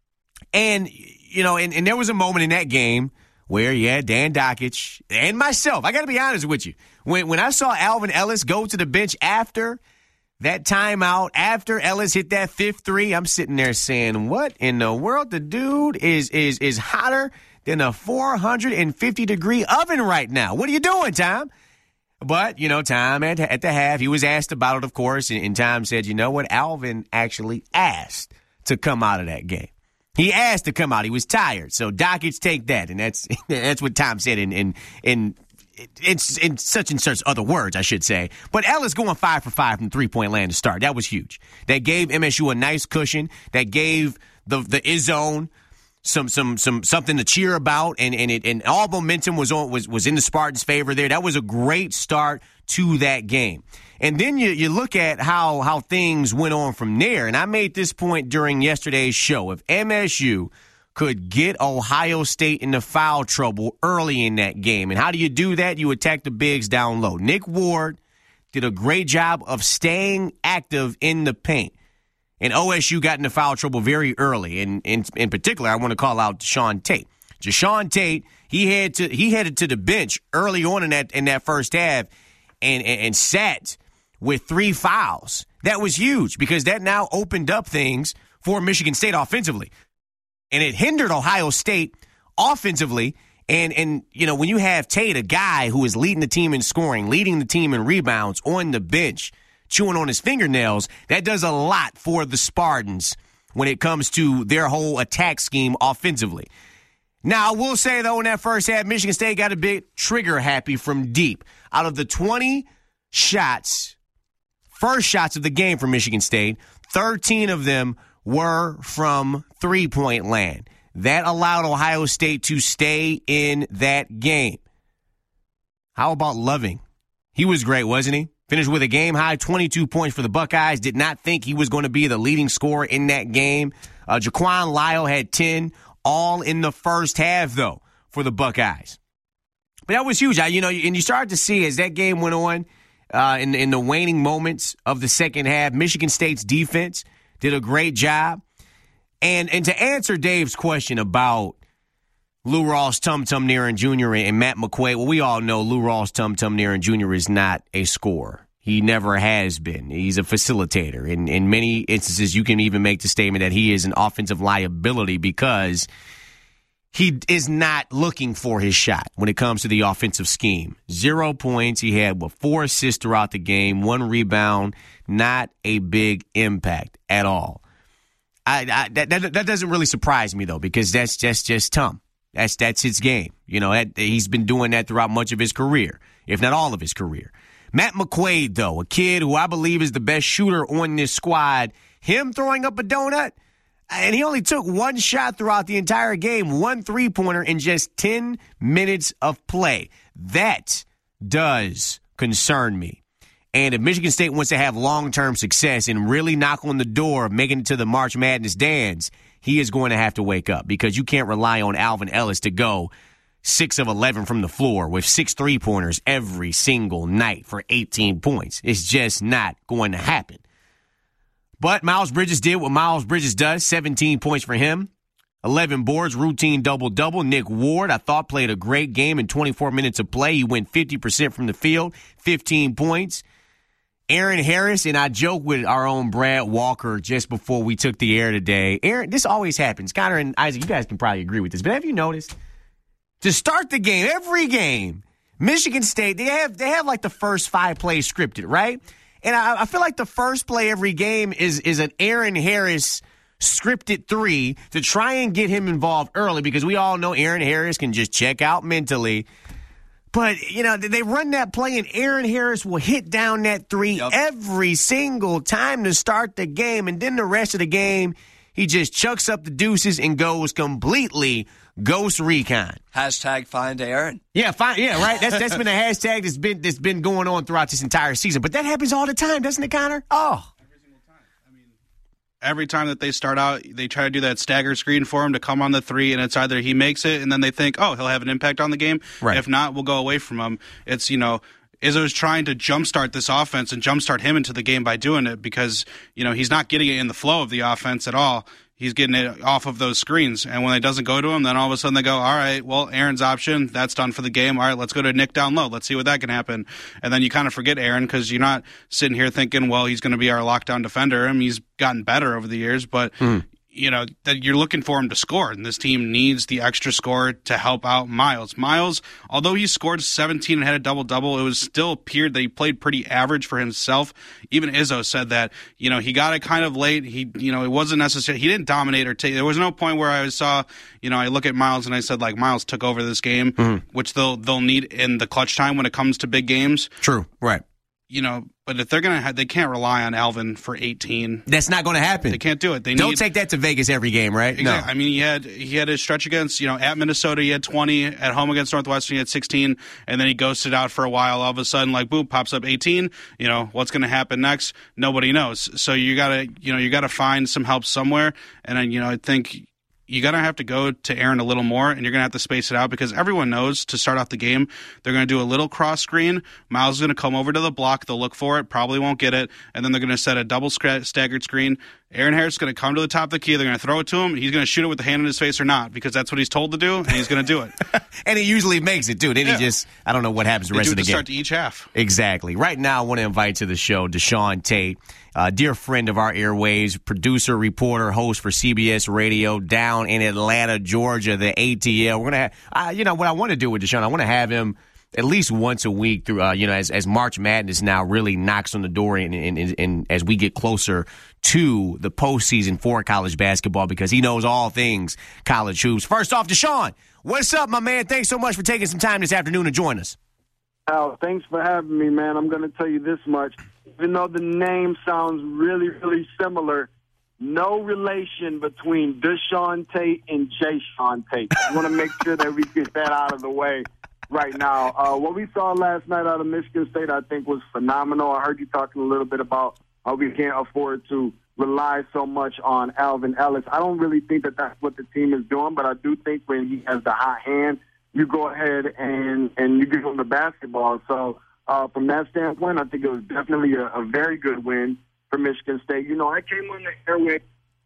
And, you know, and, and there was a moment in that game where, yeah, Dan Dakich and myself, I got to be honest with you, when when I saw Alvin Ellis go to the bench after that timeout, after Ellis hit that fifth three, I'm sitting there saying, what in the world? The dude is is is hotter than a four hundred fifty degree oven right now. What are you doing, Tom? But, you know, Tom at, at the half, he was asked about it, of course, and, and Tom said, you know what? Alvin actually asked to come out of that game. He asked to come out. He was tired. So Dakich take that. And that's that's what Tom said in in in, in, in such and such other words, I should say. But Ellis going five for five from three-point land to start. That was huge. That gave M S U a nice cushion. That gave the the Izzone some some some something to cheer about. And and it and all momentum was on was was in the Spartans' favor there. That was a great start to that game. And then you, you look at how, how things went on from there. And I made this point during yesterday's show. If M S U could get Ohio State into foul trouble early in that game, and how do you do that? You attack the bigs down low. Nick Ward did a great job of staying active in the paint. And O S U got into foul trouble very early. And in, in particular, I want to call out Deshaun Tate. Deshaun Tate, he had to he headed to the bench early on in that in that first half and, and, and sat with three fouls. That was huge because that now opened up things for Michigan State offensively. And it hindered Ohio State offensively. And, and you know, when you have Tate, a guy who is leading the team in scoring, leading the team in rebounds on the bench, chewing on his fingernails, that does a lot for the Spartans when it comes to their whole attack scheme offensively. Now, I will say, though, in that first half, Michigan State got a bit trigger happy from deep. Out of the twenty shots, first shots of the game for Michigan State, thirteen of them were from three-point land. That allowed Ohio State to stay in that game. How about Loving? He was great, wasn't he? Finished with a game-high twenty-two points for the Buckeyes. Did not think he was going to be the leading scorer in that game. Uh, Jaquan Lyle had ten, all in the first half, though, for the Buckeyes. But that was huge. I, you know, and you started to see as that game went on, Uh, in, in the waning moments of the second half, Michigan State's defense did a great job. And and to answer Dave's question about Lou Ross Tum Tum Naren Junior and Matt McQuaid, well, we all know Lou Ross Tum Tum Naren Junior is not a scorer. He never has been. He's a facilitator. In, in many instances, you can even make the statement that he is an offensive liability because he is not looking for his shot when it comes to the offensive scheme. Zero points. He had what, four assists throughout the game, one rebound, not a big impact at all. I, I that, that that doesn't really surprise me, though, because that's just just Tum. That's that's his game. You know, that, he's been doing that throughout much of his career, if not all of his career. Matt McQuaid, though, a kid who I believe is the best shooter on this squad, him throwing up a donut, and he only took one shot throughout the entire game, one three-pointer in just ten minutes of play. That does concern me. And if Michigan State wants to have long-term success and really knock on the door of making it to the March Madness dance, he is going to have to wake up because you can't rely on Alvin Ellis to go six of eleven from the floor with six three-pointers every single night for eighteen points. It's just not going to happen. But Miles Bridges did what Miles Bridges does, seventeen points for him, eleven boards, routine double-double. Nick Ward, I thought, played a great game in twenty-four minutes of play. He went fifty percent from the field, fifteen points. Aaron Harris, and I joked with our own Brad Walker just before we took the air today. Aaron, this always happens. Connor and Isaac, you guys can probably agree with this, but have you noticed? To start the game, every game, Michigan State, they have they have like the first five plays scripted, right? And I, I feel like the first play every game is is an Aaron Harris scripted three to try and get him involved early because we all know Aaron Harris can just check out mentally. But, you know, they run that play, and Aaron Harris will hit down that three yep. every single time to start the game. And then the rest of the game, he just chucks up the deuces and goes completely ghost recon. Hashtag find Aaron. Yeah, find, yeah, right. That's that's been a hashtag that's been that's been going on throughout this entire season. But that happens all the time, doesn't it, Connor? Oh. Every time that they start out, they try to do that stagger screen for him to come on the three, and it's either he makes it, and then they think, oh, he'll have an impact on the game. Right. If not, we'll go away from him. It's, you know, Izzo's trying to jumpstart this offense and jumpstart him into the game by doing it because, you know, he's not getting it in the flow of the offense at all. He's getting it off of those screens. And when it doesn't go to him, then all of a sudden they go, all right, well, Aaron's option, that's done for the game. All right, let's go to Nick down low. Let's see what that can happen. And then you kind of forget Aaron because you're not sitting here thinking, well, he's going to be our lockdown defender. I mean, he's gotten better over the years, but mm. you know, that you're looking for him to score, and this team needs the extra score to help out Miles. Miles, although he scored seventeen and had a double-double, it was still appeared that he played pretty average for himself. Even Izzo said that, you know, he got it kind of late. He, you know, it wasn't necessary. He didn't dominate or take. There was no point where I saw, you know, I look at Miles and I said, like, Miles took over this game, mm. which they'll they'll need in the clutch time when it comes to big games. True, right. You know, but if they're gonna, have, they can't rely on Alvin for eighteen. That's not going to happen. They can't do it. They don't need, take that to Vegas every game, right? Exactly. No. I mean, he had he had his stretch against, you know, at Minnesota, he had twenty. At home against Northwestern, he had sixteen, and then he ghosted out for a while. All of a sudden, like, boom, pops up eighteen. You know, what's going to happen next? Nobody knows. So you gotta, you know, you gotta find some help somewhere. And then, you know, I think you got to have to go to Aaron a little more, and you're going to have to space it out because everyone knows to start off the game, they're going to do a little cross screen. Miles is going to come over to the block. They'll look for it, probably won't get it, and then they're going to set a double staggered screen. Aaron Harris is going to come to the top of the key. They're going to throw it to him. He's going to shoot it with the hand in his face or not because that's what he's told to do, and he's going to do it. And he usually makes it, too. Then yeah. he just, I don't know what happens the they rest do of the to game. Start to each half. Exactly. Right now, I want to invite to the show Deshaun Tate, a dear friend of our airwaves, producer, reporter, host for C B S Radio down in Atlanta, Georgia, the A T L. We're going to have, uh, you know, what I want to do with Deshaun, I want to have him at least once a week through, uh, you know, as, as March Madness now really knocks on the door and, and, and, and as we get closer to the postseason for college basketball because he knows all things college hoops. First off, Deshaun, what's up, my man? Thanks so much for taking some time this afternoon to join us. Al, thanks for having me, man. I'm going to tell you this much. Even though the name sounds really, really similar, no relation between Deshaun Tate and Jayshawn Tate. I want to make sure that we get that out of the way right now. Uh, what we saw last night out of Michigan State, I think, was phenomenal. I heard you talking a little bit about how we can't afford to rely so much on Alvin Ellis. I don't really think that that's what the team is doing, but I do think when he has the hot hand, you go ahead and, and you give him the basketball. So uh, from that standpoint, I think it was definitely a, a very good win for Michigan State. You know, I came on the airway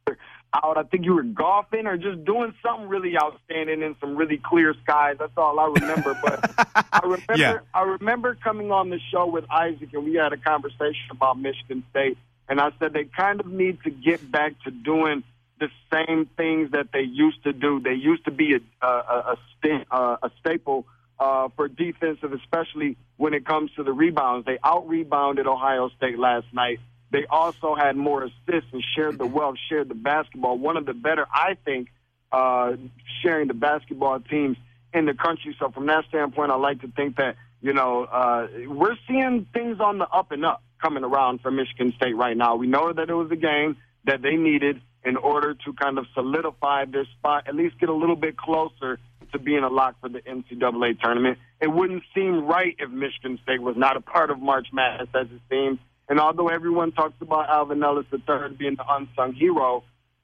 out. I think you were golfing or just doing something really outstanding in some really clear skies. That's all I remember. But I remember, yeah. I remember coming on the show with Isaac, and we had a conversation about Michigan State. And I said they kind of need to get back to doing the same things that they used to do. They used to be a a, a, st- uh, a staple uh, for defensive, especially when it comes to the rebounds. They out-rebounded Ohio State last night. They also had more assists and shared the wealth, shared the basketball. One of the better, I think, uh, sharing the basketball teams in the country. So from that standpoint, I like to think that, you know, uh, we're seeing things on the up and up coming around for Michigan State right now. We know that it was a game that they needed in order to kind of solidify their spot, at least get a little bit closer to being a lock for the N C double A tournament. It wouldn't seem right if Michigan State was not a part of March Madness as it seems. And although everyone talks about Alvin Ellis the third being the unsung hero,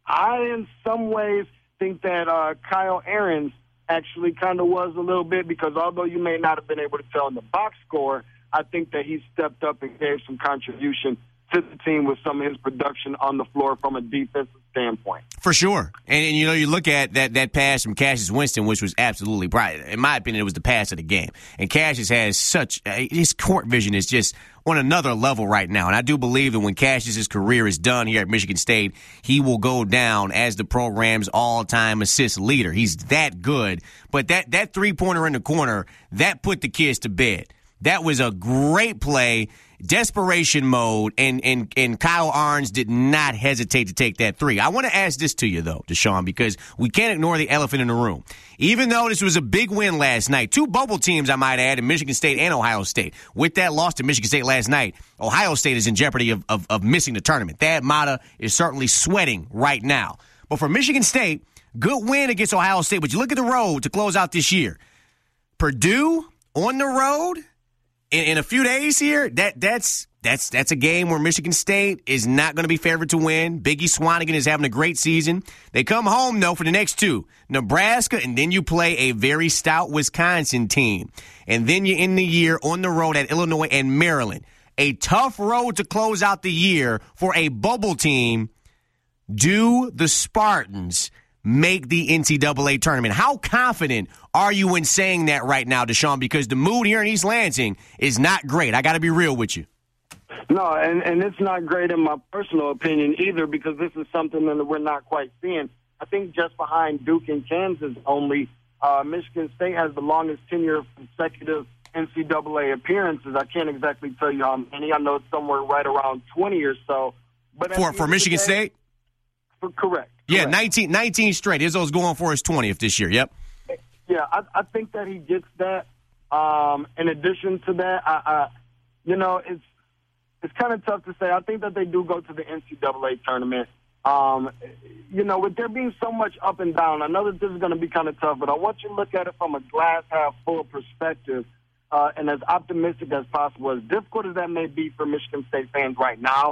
I, in some ways, think that uh, Kyle Ahrens actually kind of was a little bit, because although you may not have been able to tell in the box score, I think that he stepped up and gave some contribution to the team with some of his production on the floor from a defensive standpoint. For sure. And, and, you know, you look at that that pass from Cassius Winston, which was absolutely bright. In my opinion, it was the pass of the game. And Cassius has such – his court vision is just on another level right now. And I do believe that when Cassius's career is done here at Michigan State, he will go down as the program's all-time assist leader. He's that good. But that, that three-pointer in the corner, that put the kids to bed. That was a great play. Desperation mode, and, and, and Kyle Ahrens did not hesitate to take that three. I want to ask this to you, though, Deshaun, because we can't ignore the elephant in the room. Even though this was a big win last night, two bubble teams, I might add, in Michigan State and Ohio State. With that loss to Michigan State last night, Ohio State is in jeopardy of, of, of missing the tournament. Thad Matta is certainly sweating right now. But for Michigan State, good win against Ohio State. But you look at the road to close out this year. Purdue on the road. In, in a few days here, that that's that's that's a game where Michigan State is not going to be favored to win. Biggie Swanigan is having a great season. They come home, though, for the next two. Nebraska, and then you play a very stout Wisconsin team. And then you end the year on the road at Illinois and Maryland. A tough road to close out the year for a bubble team. Do the Spartans make the N C double A tournament? How confident are you in saying that right now, Deshaun? Because the mood here in East Lansing is not great. I got to be real with you. No, and, and it's not great in my personal opinion either, because this is something that we're not quite seeing. I think just behind Duke and Kansas only, uh, Michigan State has the longest tenure of consecutive N C double A appearances. I can't exactly tell you how many. I know it's somewhere right around twenty or so. But For, for Michigan day, State? For, correct. Yeah, correct. nineteen, nineteen straight. Izzo's going for his twentieth this year. Yep. Yeah, I, I think that he gets that. Um, in addition to that, I, I, you know, it's it's kind of tough to say. I think that they do go to the N C double A tournament. Um, you know, with there being so much up and down, I know that this is going to be kind of tough, but I want you to look at it from a glass half full perspective, uh, and as optimistic as possible. As difficult as that may be for Michigan State fans right now,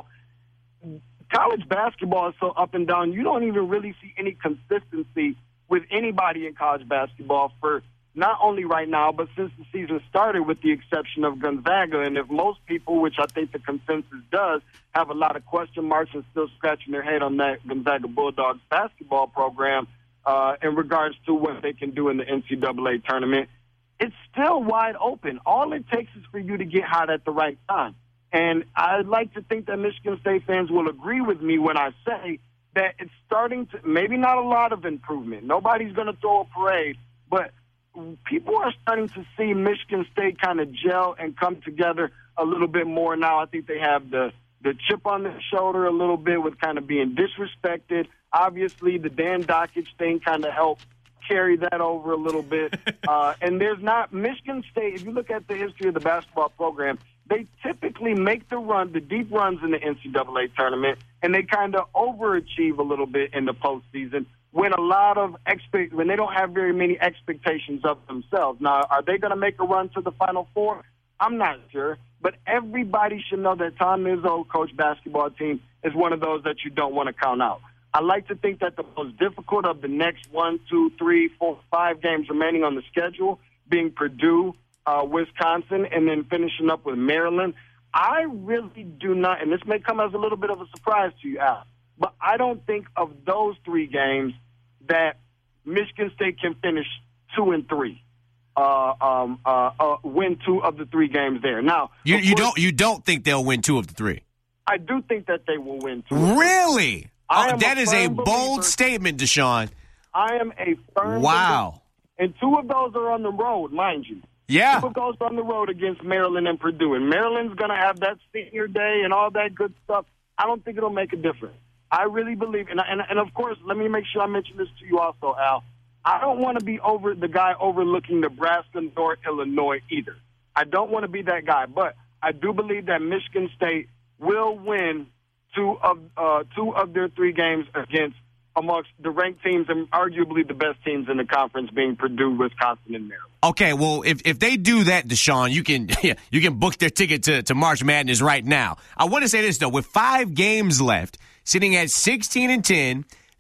college basketball is so up and down, you don't even really see any consistency with anybody in college basketball for not only right now, but since the season started, with the exception of Gonzaga. And if most people, which I think the consensus does, have a lot of question marks and still scratching their head on that Gonzaga Bulldogs basketball program uh, in regards to what they can do in the N C double A tournament, it's still wide open. All it takes is for you to get hot at the right time. And I'd like to think that Michigan State fans will agree with me when I say that it's starting to, maybe not a lot of improvement. Nobody's going to throw a parade, but people are starting to see Michigan State kind of gel and come together a little bit more now. I think they have the, the chip on their shoulder a little bit with kind of being disrespected. Obviously, the Dan Dockage thing kind of helped carry that over a little bit. uh, and there's not, Michigan State, if you look at the history of the basketball program, they typically make the run, the deep runs in the N C double A tournament, and they kind of overachieve a little bit in the postseason when a lot of expect when they don't have very many expectations of themselves. Now, are they going to make a run to the Final Four? I'm not sure, but everybody should know that Tom Izzo coach basketball team is one of those that you don't want to count out. I like to think that the most difficult of the next one, two, three, four, five games remaining on the schedule, being Purdue, Uh, Wisconsin, and then finishing up with Maryland. I really do not, and this may come as a little bit of a surprise to you, Al, but I don't think of those three games that Michigan State can finish two and three, uh, um, uh, uh, win two of the three games there. Now, you, you course, don't you don't think they'll win two of the three? I do think that they will win two. Really? Oh, that a is a bold believer. statement, Deshaun. I am a firm Wow. believer. And two of those are on the road, mind you. Yeah. People goes on the road against Maryland and Purdue, and Maryland's going to have that senior day and all that good stuff. I don't think it'll make a difference. I really believe, and, and, and of course, let me make sure I mention this to you also, Al. I don't want to be over the guy overlooking Nebraska nor Illinois either. I don't want to be that guy, but I do believe that Michigan State will win two of uh, two of their three games against amongst the ranked teams and arguably the best teams in the conference, being Purdue, Wisconsin, and Maryland. Okay, well, if, if they do that, Deshaun, you can you can book their ticket to, to March Madness right now. I want to say this, though. With five games left, sitting at sixteen and ten,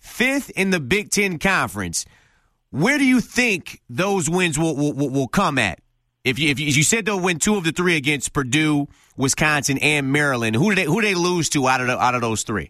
fifth in the Big Ten Conference. Where do you think those wins will will, will come at? If you, if you, you said they'll win two of the three against Purdue, Wisconsin, and Maryland, who do they who do they lose to out of the, out of those three?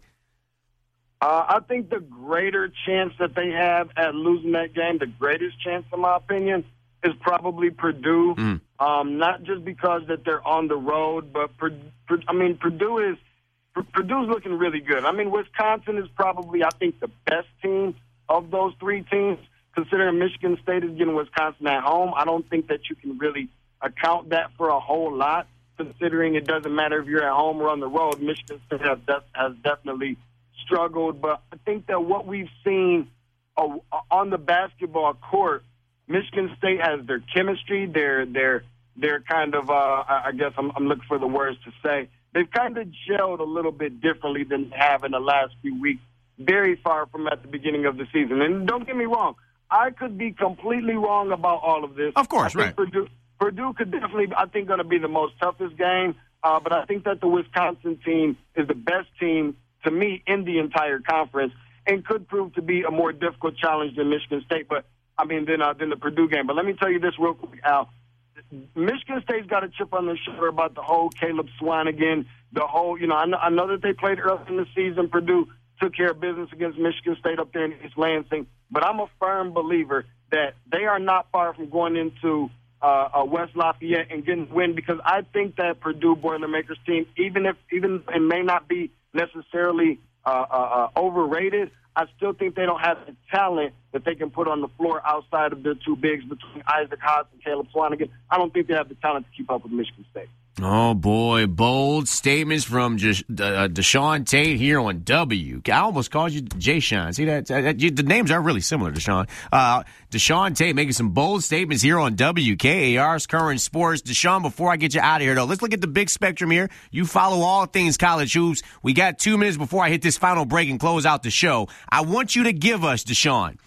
Uh, I think the greater chance that they have at losing that game, the greatest chance, in my opinion, is probably Purdue. Mm. Um, not just because that they're on the road, but Purdue, I mean Purdue is Purdue's looking really good. I mean Wisconsin is probably I think the best team of those three teams. Considering Michigan State is getting Wisconsin at home, I don't think that you can really account that for a whole lot. Considering it doesn't matter if you're at home or on the road, Michigan State has, def- has definitely struggled. But I think that what we've seen uh, on the basketball court, Michigan State has their chemistry, their their their kind of uh, I guess I'm, I'm looking for the words to say. They've kind of gelled a little bit differently than they have in the last few weeks. Very far from at the beginning of the season. And don't get me wrong. I could be completely wrong about all of this. Of course, I think right. Purdue, Purdue could definitely, I think, going to be the most toughest game. Uh, but I think that the Wisconsin team is the best team, to me, in the entire conference and could prove to be a more difficult challenge than Michigan State. But, I mean, than, uh, than the Purdue game. But let me tell you this real quick, Al. Michigan State's got a chip on their shoulder about the whole Caleb Swanigan, the whole, you know, I know, I know that they played early in the season. Purdue took care of business against Michigan State up there in East Lansing. But I'm a firm believer that they are not far from going into uh, uh, West Lafayette and getting a win because I think that Purdue Boilermakers team, even if even it may not be necessarily uh, uh, uh, overrated, I still think they don't have the talent that they can put on the floor outside of their two bigs between Isaac Hodge and Caleb Swanigan. I don't think they have the talent to keep up with Michigan State. Oh, boy. Bold statements from J- uh, Deshaun Tate here on W. I almost called you Jay Sean. See that? Uh, you, the names are really similar, Deshaun. Uh, Deshaun Tate making some bold statements here on W K A R's Current Sports. Deshaun, before I get you out of here, though, let's look at the big spectrum here. You follow all things college hoops. We got two minutes before I hit this final break and close out the show. I want you to give us, Deshaun,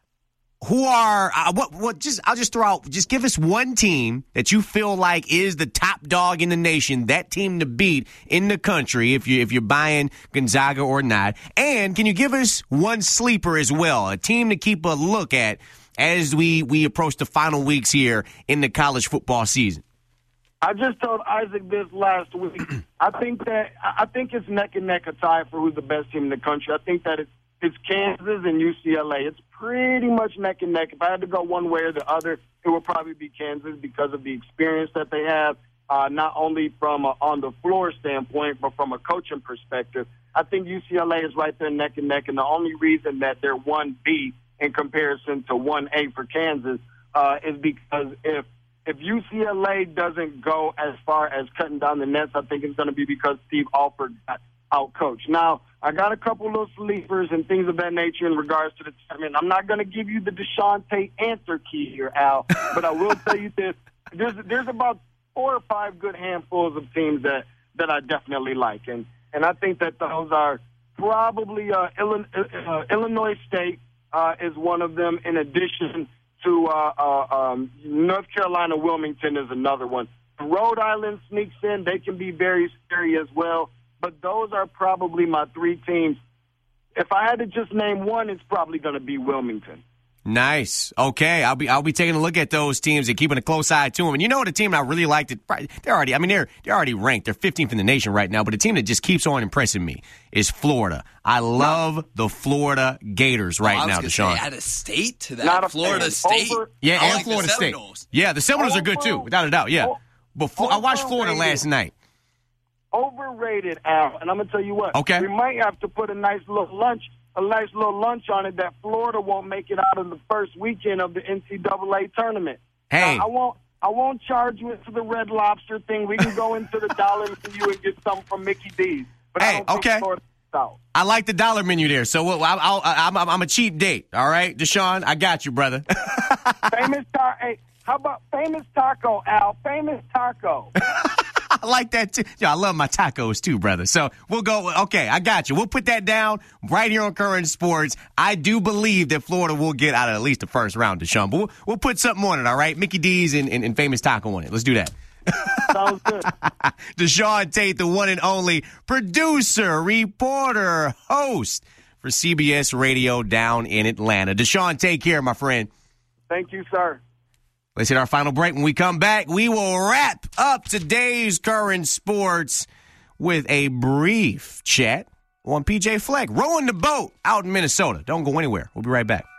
who are uh, what? What? Just I'll just throw out. Just give us one team that you feel like is the top dog in the nation. That team to beat in the country. If you if you're buying Gonzaga or not, and can you give us one sleeper as well? A team to keep a look at as we we approach the final weeks here in the college football season. I just told Isaac this last week. I think that I think it's neck and neck a tie for who's the best team in the country. I think that it's it's Kansas and U C L A. It's pretty much neck and neck. If I had to go one way or the other, it would probably be Kansas because of the experience that they have, uh, not only from a on the floor standpoint, but from a coaching perspective. I think U C L A is right there neck and neck, and the only reason that they're one B in comparison to one A for Kansas uh, is because if if U C L A doesn't go as far as cutting down the nets, I think it's going to be because Steve Alford got out-coached. Now, I got a couple little sleepers and things of that nature in regards to the tournament. I'm not going to give you the Deshaun Tate answer key here, Al, but I will tell you this. There's there's about four or five good handfuls of teams that, that I definitely like, and, and I think that those are probably uh, Illinois, uh, Illinois State uh, is one of them, in addition to uh, uh, um, North Carolina Wilmington is another one. Rhode Island sneaks in. They can be very scary as well. But those are probably my three teams. If I had to just name one, it's probably going to be Wilmington. Nice. Okay, I'll be I'll be taking a look at those teams and keeping a close eye to them. And you know what, a team I really liked it. They're already. I mean, they're they're already ranked. They're fifteenth in the nation right now. But a team that just keeps on impressing me is Florida. I love no. the Florida Gators right well, now, Deshaun. Say, add a state to that. Not a Florida fan. State. Over, yeah, I and like Florida the State. Seminoles. Yeah, the Seminoles over, are good too, without a doubt. Yeah. Before I watched Florida last night. Overrated, Al, and I'm gonna tell you what. Okay. We might have to put a nice little lunch, a nice little lunch on it that Florida won't make it out of the first weekend of the N C double A tournament. Hey, uh, I won't. I won't charge you into the Red Lobster thing. We can go into the dollar menu and get something from Mickey D's. But hey, I don't okay. think Florida out. I like the dollar menu there. So I'll, I'll, I'm, I'm a cheap date. All right, Deshaun, I got you, brother. Famous taco. Hey, how about famous taco, Al? Famous taco. I like that too. Yo, I love my tacos too, brother. So we'll go. Okay, I got you. We'll put that down right here on Current Sports. I do believe that Florida will get out of at least the first round, Deshaun. But we'll, we'll put something on it, all right? Mickey D's and, and, and Famous Taco on it. Let's do that. Sounds good. Deshaun Tate, the one and only producer, reporter, host for for C B S Radio down in Atlanta. Deshaun, take care, my friend. Thank you, sir. Let's hit our final break. When we come back, we will wrap up today's Current Sports with a brief chat on P J Fleck, rowing the boat out in Minnesota. Don't go anywhere. We'll be right back.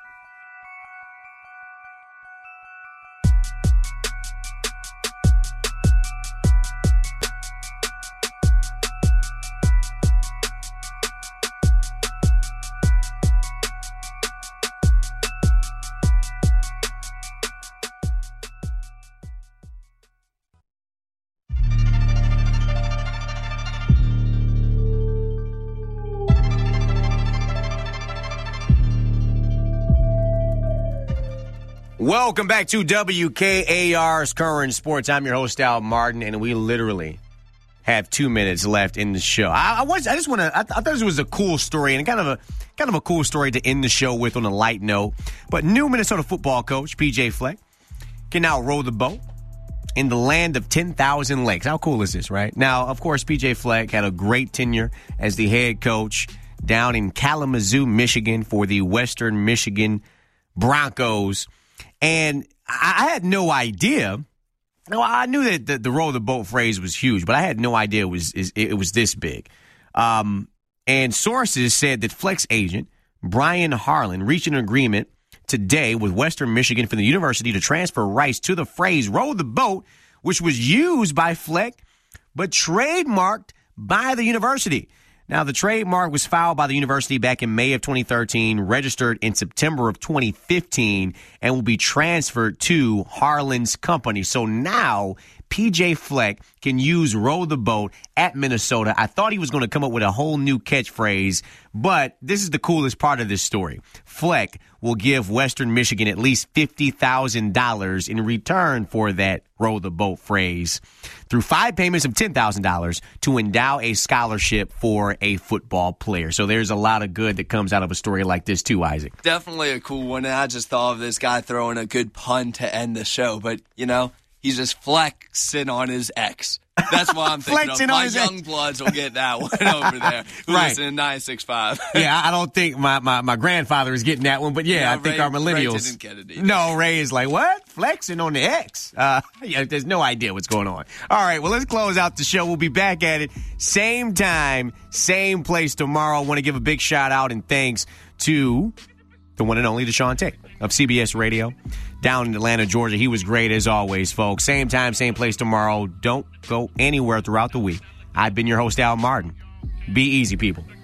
Welcome back to W K A R's Current Sports. I'm your host, Al Martin, and we literally have two minutes left in the show. I, I, was, I just want to. I, I thought this was a cool story and kind of a kind of a cool story to end the show with on a light note. But new Minnesota football coach P J Fleck can now row the boat in the land of ten thousand lakes. How cool is this, right? Now, of course, P J Fleck had a great tenure as the head coach down in Kalamazoo, Michigan, for the Western Michigan Broncos. And I had no idea. No, I knew that the, the row the boat phrase was huge, but I had no idea it was it was this big. Um, and sources said that Fleck's agent, Brian Harlan, reached an agreement today with Western Michigan for the university to transfer rights to the phrase row the boat, which was used by Fleck, but trademarked by the university. Now, the trademark was filed by the university back in May of twenty thirteen, registered in September of twenty fifteen, and will be transferred to Harlan's company. So now P J Fleck can use row the boat at Minnesota. I thought he was going to come up with a whole new catchphrase, but this is the coolest part of this story. Fleck will give Western Michigan at least fifty thousand dollars in return for that row the boat phrase through five payments of ten thousand dollars to endow a scholarship for a football player. So there's a lot of good that comes out of a story like this too, Isaac. Definitely a cool one. And I just thought of this guy throwing a good pun to end the show. But, you know, he's just flexing on his ex. That's why I'm thinking of. My young ex. Bloods will get that one over there. Who right. listen to nine six five. Yeah, I don't think my, my, my grandfather is getting that one, but yeah, no, I think Ray, our millennials. Ray didn't get it either. No, Ray is like, what? Flexing on the ex? Uh, yeah, there's no idea what's going on. All right, well, let's close out the show. We'll be back at it same time, same place tomorrow. I want to give a big shout out and thanks to the one and only Deshaun Tate of C B S Radio down in Atlanta, Georgia. He was great as always, folks. Same time, same place tomorrow. Don't go anywhere throughout the week. I've been your host, Al Martin. Be easy, people.